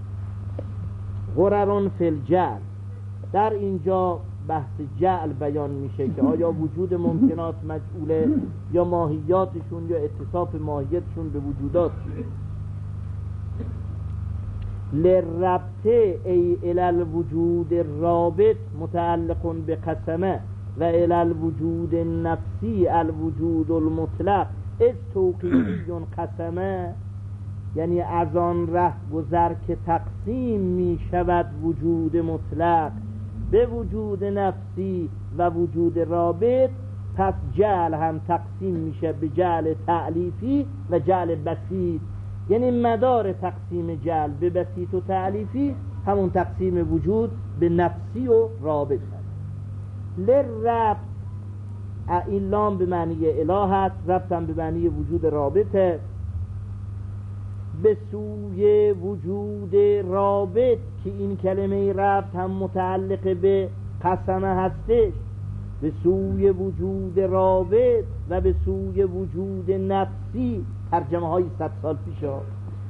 غررون فی الجعل، در اینجا بحث جعل بیان میشه که آیا وجود ممکنات مجعوله یا ماهیاتشون یا اتصاف ماهیتشون به وجوداتشون. لربطه ای الالوجود الرابط متعلق به قسمه و الالوجود نفسی الوجود المطلق از توقیفی قسمه، یعنی از آن ره گذر که تقسیم می شود وجود مطلق به وجود نفسی و وجود رابط، پس جعل هم تقسیم میشه به جعل تألیفی و جعل بسیط. یعنی مدار تقسیم جعل به بسیط و تعلیفی همون تقسیم وجود به نفسی و رابط هست. لربط، این لام به معنی اله هست، ربط هم به معنی وجود رابطه. به سوی وجود رابط که این کلمه ربط هم متعلق به قسمه هستش، به سوی وجود رابط و به سوی وجود نفسی، ترجمه های 100 سال پیش ها.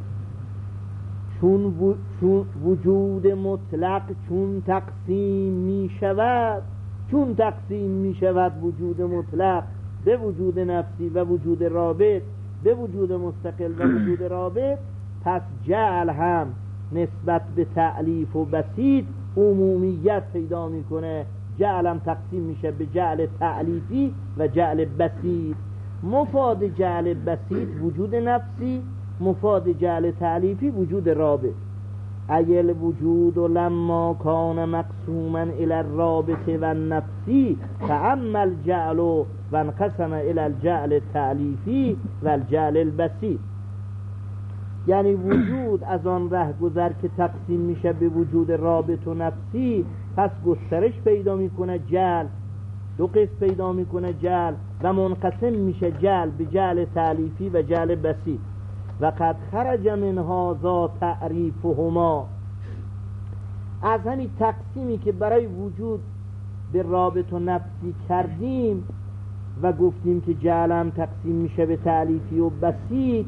چون وجود مطلق چون تقسیم می شود، چون تقسیم می شود وجود مطلق به وجود نفسی و وجود رابط به وجود مستقل و وجود رابط، پس جعل هم نسبت به تعلیف و بسیط عمومیت پیدا میکنه. جعل هم تقسیم میشه به جعل تعلیفی و جعل بسیط. مفاد جعل بسیط وجود نفسی، مفاد جعل تعلیفی وجود رابط. ایل وجود لما کان مقسوما الى الرابط و النفسی فاما الجعل و انقسم الى الجعل التعلیفی و الجعل البسیط. یعنی وجود از آن ره گذر که تقسیم میشه به وجود رابط و نفسی، پس گسترش پیدا میکنه جعل، دو قسم پیدا میکنه جعل و منقسم میشه جعل به جعل تعلیفی و جعل بسیط. و قد خرج من هذا تعریفهما، از همین تقسیمی که برای وجود به رابط و نفسی کردیم و گفتیم که جعل هم تقسیم میشه به تعلیفی و بسیط،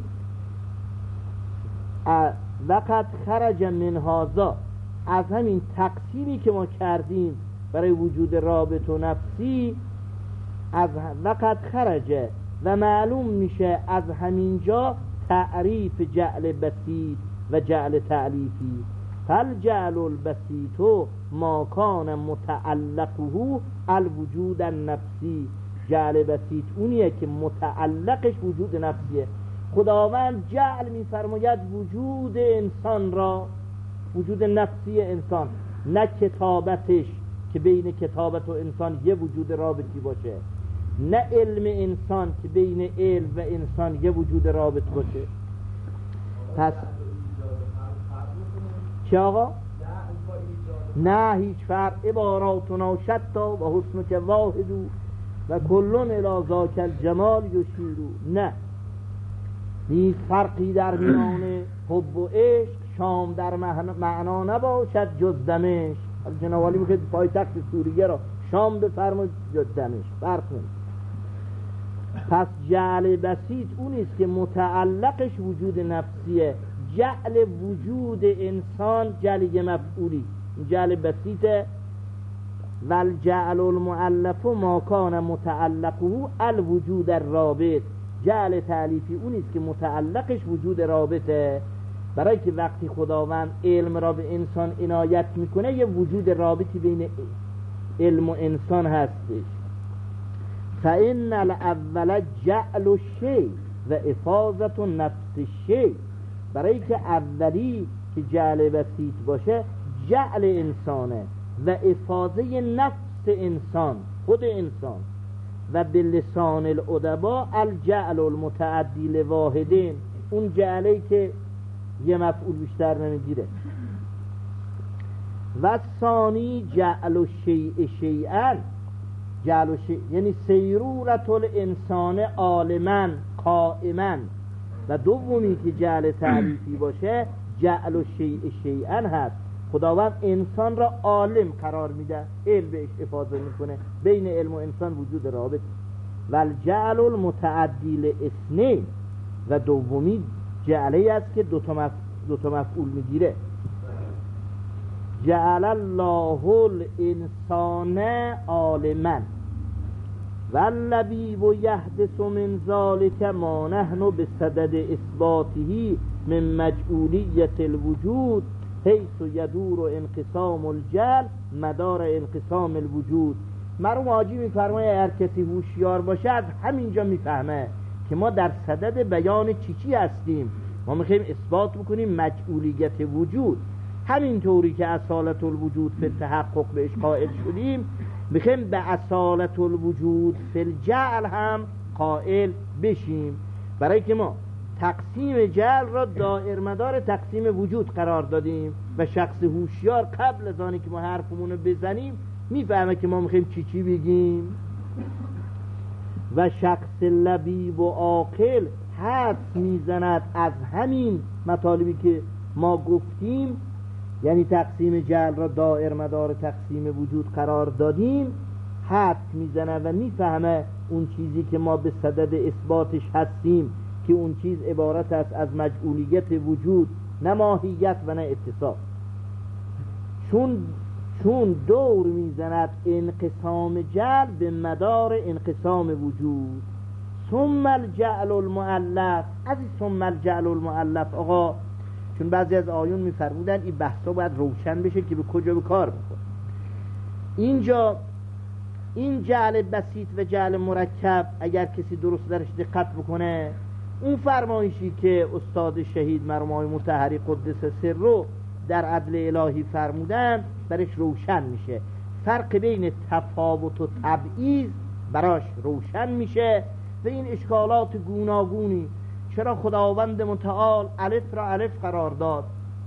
و قد خرج من هذا، از همین تقسیمی که ما کردیم برای وجود رابط و نفسی، از وقت خرجه و معلوم میشه از همینجا تعریف جعل بسیط و جعل تعلیفی. فالجعل البسیط ما کان متعلقه الوجود النفسی، جعل بسیط اونیه که متعلقش وجود نفسیه. خداوند جعل میفرماید وجود انسان را، وجود نفسی انسان، نه کتابتش که بین کتابت و انسان یه وجود رابطی باشه، نه علم انسان که بین علم و انسان یه وجود رابط باشه. پس چی آقا؟ نه هیچ فرق. عباراتنا شتا و حسنک واحدو و کلون الی ذاک الجمال یشیرو. نه هیچ فرقی در میان حب و عشق، شام در معنا نباشد جز دمشق. جناب عالی میگه پایتخت سوریه را شام بفرمایید جز دمشق، فرق نمیکنه. پس جعل بسیط اونیست که متعلقش وجود نفسیه. جعل وجود انسان جعل مفعولی، جعل بسیطه. والجعل المؤلف ما کان متعلقه الوجود الرابط، جعل تعلیفی اونیست که متعلقش وجود رابطه. برای که وقتی خداوند علم را به انسان عنایت میکنه یه وجود رابطی بین علم و انسان هستش. فإن الاول جعل الشیء و افاضة نفس الشیء، برای که اولی که جعل بسیط باشه جعل انسانه و افاضه نفس انسان، خود انسان. و به لسان الادبا الجعل المتعدی لواحدین، اون جعلی که یه مفعول بیشتر نمیگیره. و ثانی جعل الشیء شیئا، جعل الشیء یعنی سیرورت الانسان عالما قائما. و دومی که جعل تعلیفی باشه جعل الشیء شیئا هست. خداوند انسان را عالم قرار میده، علم بهش افاضه میکنه، بین علم و انسان وجود رابط. والجعل المتعدی لاثنین، و دومی جعلی است که دو تا مفعول میگیره. جعل الله الانسان عالما واللبیب یحدث من ذلك ما نحن بصدد اثباته من مجعولیت الوجود حیث یدور انقسام الجعل مدار انقسام الوجود. مرحوم حاجی میفرماید هر کسی هوشیار باشه از همینجا میفهمه که ما در صدد بیان چی هستیم. ما میخوایم اثبات بکنیم مجعولیت وجود، همینطوری که اصالت الوجود فی التحقق بهش قائل شدیم، میخوایم به اصالت الوجود فی الجعل هم قائل بشیم. برای که ما تقسیم جعل را دایرمدار تقسیم وجود قرار دادیم و شخص هوشیار قبل از آنی که ما حرفمون رو بزنیم میفهمه که ما میخوایم چی بگیم، و شخص لبیب و عاقل حدس میزند از همین مطالبی که ما گفتیم، یعنی تقسیم جعل را دایرمدار تقسیم وجود قرار دادیم، حدس میزنه و میفهمه اون چیزی که ما به صدد اثباتش هستیم که اون چیز عبارت است از مجعولیت وجود، نه ماهیت و نه اتصال. چون دور میزند انقسام جعل به مدار انقسام وجود. ثم الجعل المؤلف، از این ثم الجعل المؤلف آقا، چون بعضی از آیون میفرمودن این بحثا باید روشن بشه که به کجا به کار بکنه. اینجا این جعل بسیط و جعل مرکب اگر کسی درست درش دقت بکنه، اون فرمایشی که استاد شهید مرحوم آقای مطهری قدس سره در عدل الهی فرمودن برش روشن میشه. فرق بین تفاوت و تبعیض براش روشن میشه و این اشکالات گوناگونی، چرا خداوند متعال الف را الف قرار داد،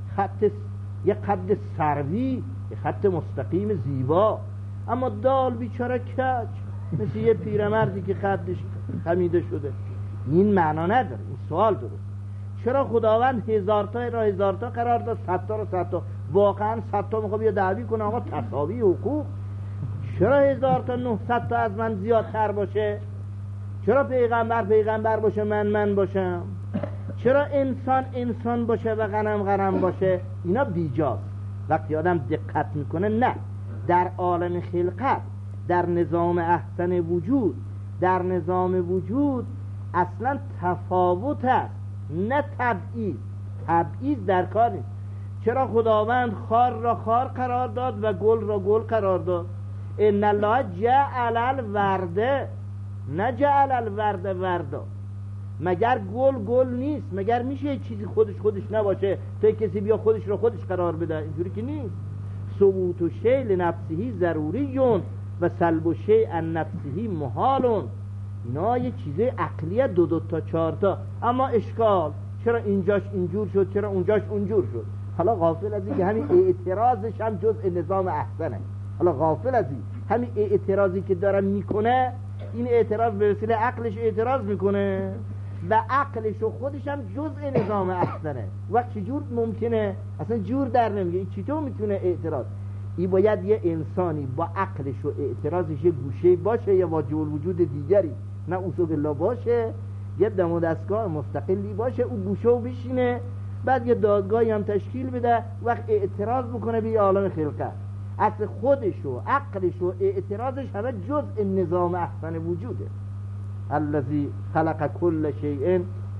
یک خط سروی، یک خط مستقیم زیبا، اما دال بیچاره کج مثل یه پیرمردی که خطش خمیده شده. این معنا نداره. این سوال درست، چرا خداوند 1000 تا را 1000 تا قرار داد، 100 تا را 100 تا؟ واقعا 100 تا میخواد بیا دعوی کنه آقا تساوی حقوق، چرا 1000 تا 900 تا از من زیادتر باشه؟ چرا پیغمبر باشه من باشم؟ چرا انسان باشه و غنم باشه؟ اینا بیجاست. وقتی آدم دقت میکنه، نه، در عالم خلقت، در نظام احسن وجود، در نظام وجود اصلا تفاوت است نه تبعیض در کار نیست. چرا خداوند خار را خار قرار داد و گل را گل قرار داد؟ ان الله جعل الورد، نه جعل الورد وردا. مگر گل نیست؟ مگر میشه چیزی خودش نباشه تا کسی بیا خودش را خودش قرار بده؟ اینجوری که نیست. ثبوت شیء لنفسه ضروری و سلب شیء عن نفسه محال. اینا یه چیزه عقلیه، 2 تا 4 تا. اما اشکال چرا اینجاش اینجور شد، چرا اونجاش اونجور شد؟ حالا غافل از این که همین اعتراضش هم جزء نظام احسنه. حالا غافل از این همین اعتراضی که دارم میکنه، این اعتراض به وسیله عقلش اعتراض میکنه و عقلش و خودش هم جزء نظام احسنه. وقت چجور ممکنه؟ اصلا جور در نمیگه. این چطور میتونه اعتراض؟ این باید یه انسانی با عقلش و اعتراضش یه گوشه باشه یا واجب الوجود دیگری، نه اصول الله باشه، یه دم و دستگاه مستقلی باشه، اون گوشه و بشینه، بعد یه دادگاهی هم تشکیل بده، وقت اعتراض بکنه به عالم خلقت. اصل خودش و عقلش و اعتراضش همه جزء نظام احسن وجوده. الذی خلق کل شیء،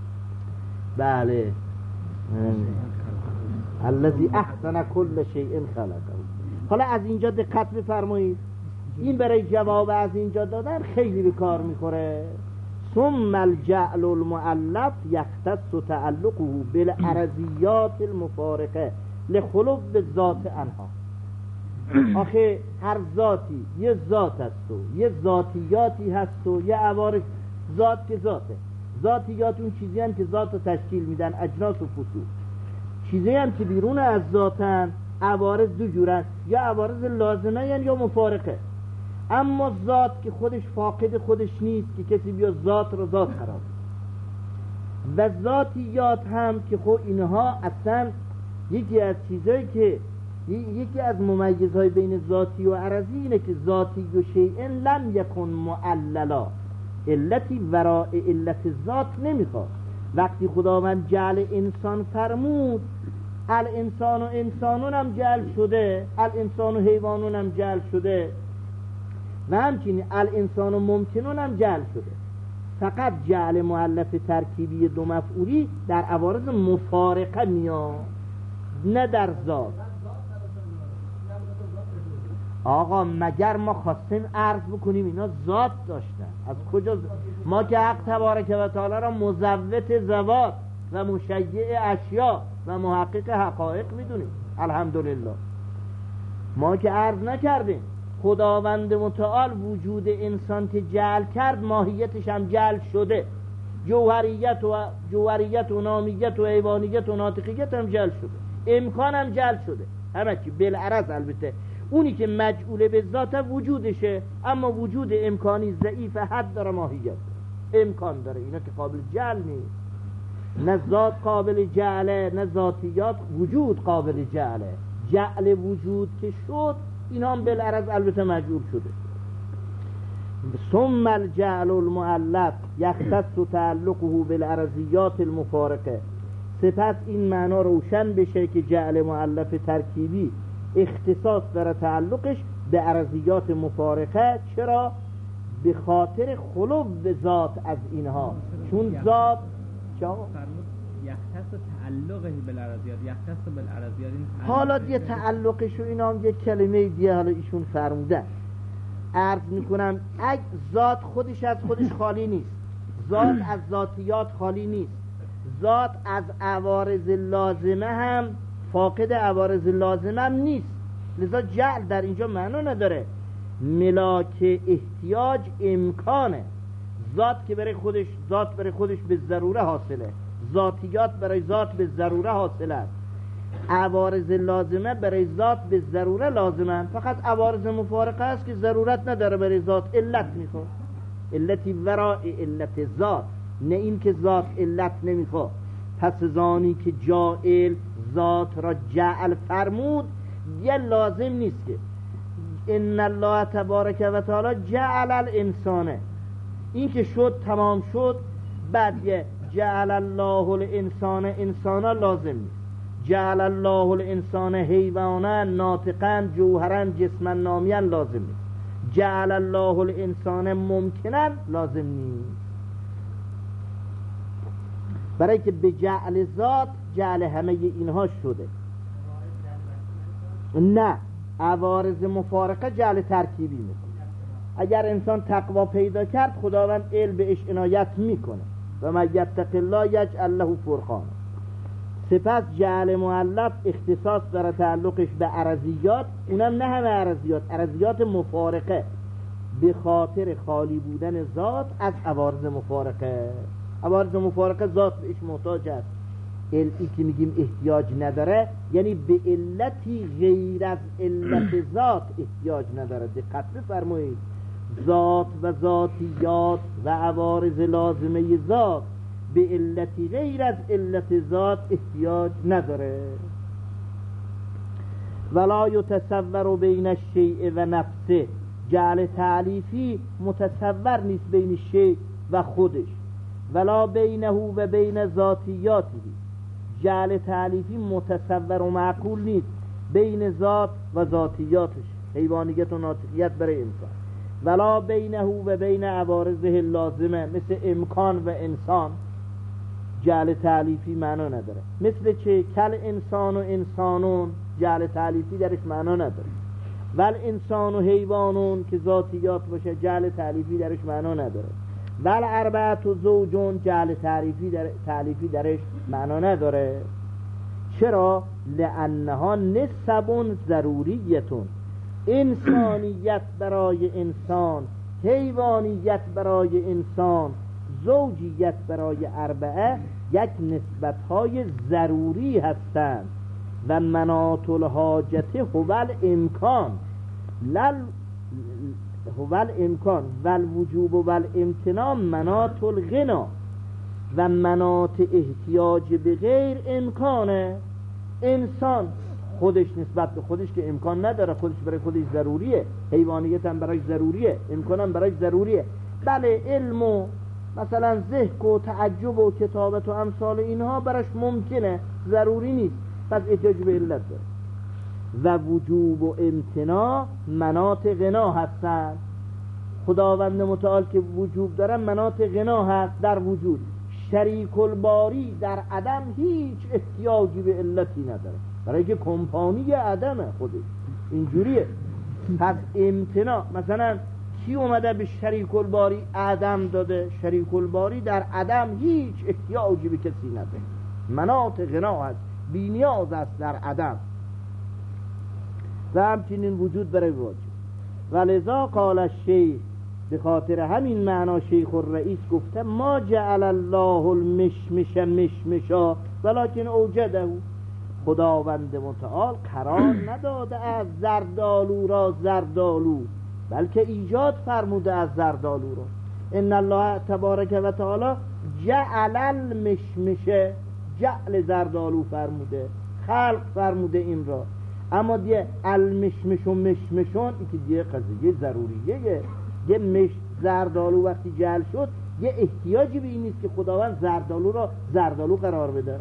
بله، الذی احسن کل شیء خلقه. حالا از اینجا دقت بفرمایید، این برای جواب از اینجا دادن خیلی به کار میخوره. ثم الجعل المؤلف یختص تعلقه بالارضیات المفارقه لخلو الذات عنها. آخه هر ذاتی یه ذات هست و یه ذاتیاتی هست و یه عوارض. ذات که ذاته، ذاتیات اون چیزی هم که ذات رو تشکیل میدن، اجناس و فصول. چیزی هم که بیرون از ذاتن، عوارض دو جورن، یا عوارض لازمه یا مفارقه. اما ذات که خودش فاقد خودش نیست که کسی بیا ذات رو ذات قرار بده. و ذاتیات هم که خب اینها اصلا یکی از چیزایی که یکی از ممیزهای بین ذاتی و عرضی اینه که ذاتی و شیء لم یکن معللا، علتی ورای علت ذات نمیخواد. وقتی خداوند جعل انسان فرمود، الانسان و انسانون هم جعل شده، الانسان و حیوانون هم جعل شده و همچنین الانسان و ممکنون هم جعل شده. فقط جعل مؤلف ترکیبی دو مفعولی در عوارض مفارقه میاد، نه در ذات. آقا مگر ما خواستیم عرض بکنیم اینا ذات داشتن؟ از کجا ما که حق تبارک و تعالی را مزوت ذوات و مشیع اشیا و محقق حقایق میدونیم، الحمدلله. ما که عرض نکردیم خداوند متعال وجود انسان که جعل کرد ماهیتش هم جعل شده. جوهریت و نامیت و حیوانیت و ناطقیت هم جل شده، امکان هم جل شده، همه چی بالعرض. البته اونی که مجعول به ذات وجودشه، اما وجود امکانی ضعیف، حد داره، ماهیت داره، امکان داره، اینا که قابل جعل نیست. نه ذات قابل جعله، نه ذاتیات وجود قابل جعله. جعل وجود که شد، اینا هم بالعرض البته مجعول شده. ثم الجعل المعلق یختص تعلقه بالارضیات المفارقه. سپس این معنا روشن بشه که جعل معلف ترکیبی اختصاص داره تعلقش به ارضیات مفارقه. چرا؟ به خاطر خلو ذات از اینها، چون ذات یختص تعلقه بالارضیات، یختص بالارضیات. حالا یه تعلقش و اینا هم یه کلمه دیگه حالا ایشون فرموده. عرض میکنم اگه ذات خودش از خودش خالی نیست، ذات از ذاتیات خالی نیست، ذات از عوارض لازمه هم فاقد عوارض لازمه هم نیست، لذا جعل در اینجا معنا نداره. ملاک احتیاج امکانه. ذات که برای خودش، ذات برای خودش به ضروره حاصله، ذاتیات برای ذات به ضروره حاصله، عوارض لازمه برای ذات به ضروره لازمه، فقط عوارض مفارقه است که ضرورت نداره برای ذات، علت میخواد، علتی ورای علت ذات، نه این که ذات علت نمیخواد. پس زانی که جائل ذات را جعل فرمود، یه لازم نیست که ان الله تبارک و تعالی جعل الانسانه، این که شد تمام شد، بعد یه جعل الله الانسان انسانا لازم نیست. جعل الله الانسان حیوانا ناطقا جوهرا جسما نامیا لازم نیست. جعل الله الانسان ممکنا لازم نیست، برای که به جعل ذات جعل همه اینها شده. نه، عوارض مفارقه جعل ترکیبی میکنه. اگر انسان تقوا پیدا کرد، خداوند علم بهش عنایت میکنه و من یتق الله یجعل له فرقانا. سپس جعل معلف اختصاص داره تعلقش به ارضیات، اونم نه همه ارضیات، ارضیات مفارقه، به خاطر خالی بودن ذات از عوارض مفارقه. عوارض مفارقه ذات بهش محتاج است. علتی که میگیم احتیاج نداره، یعنی به علتی غیر از علت ذات احتیاج نداره. دقت بفرمایید، ذات و ذاتیات و عوارض لازمه ذات به علتی غیر از علت ذات احتیاج نداره. ولا یتصور بین الشیء و نفسه. جعل تعلیفی متصور نیست بین شیء و خودش، ولا بینه و بین ذاتیاتی. جعل تعلیفی متصور و معقول نیست بین ذات و ذاتیاتش، حیوانیت و ناطقیت برای انسان، ولا بینه و بین عوارضه لازمه، مثل امکان و انسان. جعل تعلیفی معنا نداره. مثل چه؟ کل انسان و انسانون، جعل تعلیفی درش معنا نداره. ول انسان و حیوانون که ذاتیات باشه، جعل تعلیفی درش معنا نداره. ول اربعت و زوجون، جعل تعلیفی درش معنا نداره. چرا؟ لانها نسبون ضروریتون، انسانیت برای انسان، حیوانیت برای انسان، زوجیت برای اربعه یک نسبت‌های ضروری هستند و مناط الحاجت هو الامکان هو الامکان و الوجوب و الامتناع مناط الغنا، و مناط احتیاج به غیر امکانه. انسان خودش نسبت به خودش که امکان نداره، خودش برای خودش ضروریه، حیوانیت هم برای ضروریه، امکان هم برای ضروریه. بله علم و مثلا ذهن و تعجب و کتابت و امثال اینها براش ممکنه، ضروری نیست، پس احتیاج به علت داره. و وجوب و امتناع مناط غنا هستند. خداوند متعال که وجوب داره، مناط غنا هست در وجود. شریک الباری در عدم هیچ احتیاجی به علتی نداره، برای که کمپانی عدمه خودش اینجوریه. پس امتناع، مثلا کی اومده به شریک الباری عدم داده؟ شریک الباری در عدم هیچ احتیاجی به کسی نداره، مناط غنا هست، بی نیاز است در عدم. و همچنین وجود برای واجب. ولذا قال الشیخ به خاطر همین معنا شیخ الرئیس گفته ما جعل الله المشمش مشمشا ولکن اوجده. خداوند متعال قرار نداده از زردالو را زردالو، بلکه ایجاد فرموده از زردالو را. ان الله تبارک و تعالی جعل المشمش، جعل زردالو فرموده، خلق فرموده این را. اما دیگه المشمش و مشمشون این که دیگه قضیه ضروریه. یه زردالو وقتی جعل شد یه احتیاجی به این نیست که خداوند زردالو را زردالو قرار بده.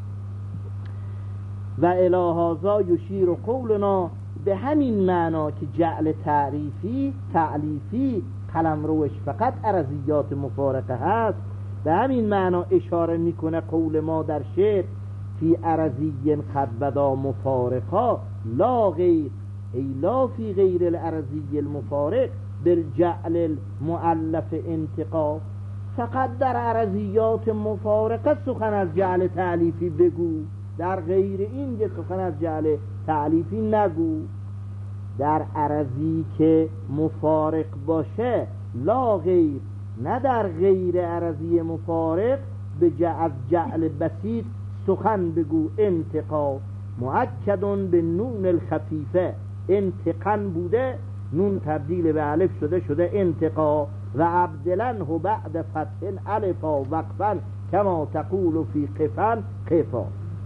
و الهازا یشیر قولنا، به همین معنا که جعل تعلیفی قلمروش فقط ارضیات مفارقه هست، به همین معنا اشاره میکنه قول ما در شعر فی ارضی قد بدا مفارقا لا غیر، ای لا فی غیر الارضی المفارق بالجعل المؤلف انتقا. فقط در ارضیات مفارقه سخن از جعل تعلیفی بگو، در غیر این که سخن از جعل تعلیفی نگو. در ارضی که مفارق باشه لا غیر، نه در غیر ارضی مفارق از جعل بسیط سخن بگو. انتقا مؤکدون به نون الخفیفه، انتقن بوده، نون تبدیل به الف شده انتقا. و عبدلنه بعد فتح الفا وقفا کما تقول فی قفا قفا.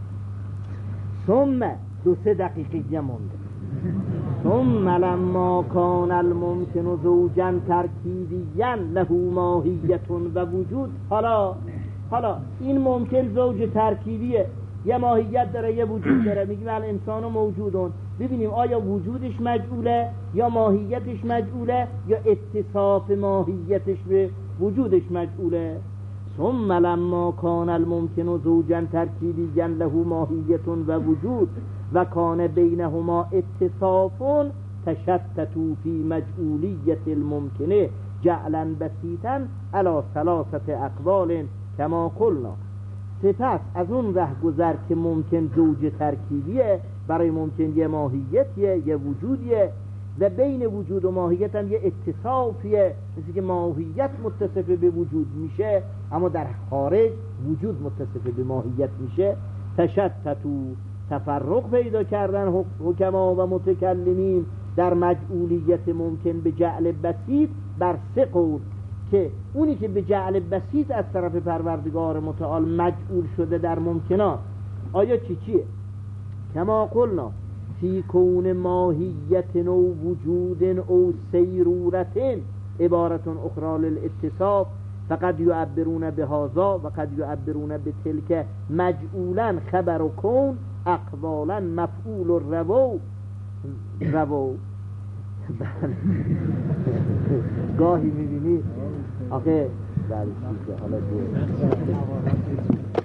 ثم 2-3 دقیقه مونده. ثم لما کان الممکن زوجا ترکیبیا له ماهیت و وجود. حالا این ممکن زوج ترکیبیه، یه ماهیت داره یه وجود داره. میگیم الانسان موجودون، ببینیم آیا وجودش مجعوله یا ماهیتش مجعوله یا اتصاف ماهیتش به وجودش مجعوله. ثم لما کان الممکن زوجا ترکیبیا له ماهیت و وجود و کان بینهما اتصاف تشتتوا فی مجعولیت الممکنه جعلا بسیطا علی 3 اقوال کما قلنا. سپس از اون ره گذر که ممکن زوج ترکیبیه، برای ممکن یه ماهیتیه یه وجودیه، و بین وجود و ماهیت هم یه اتصافیه، مثل که ماهیت متصف به وجود میشه اما در خارج وجود متصف به ماهیت میشه. تشتتو تفرق پیدا کردن حکما و متکلمین در مجعولیت ممکن به جعل بسیط بر 3 قول، که اونی که به جعل بسیط از طرف پروردگار متعال مجعول شده در ممکنات آیا چیه؟ کما قلنا فی کون ماهیت او وجود او سیرورت عبارت اخرى للاتصاف فقد یعبرون بهذا و قد یعبرون بتلک مجعولا خبر و کون اقوالا مفعول و رو. گاهی میبینی آخه حالا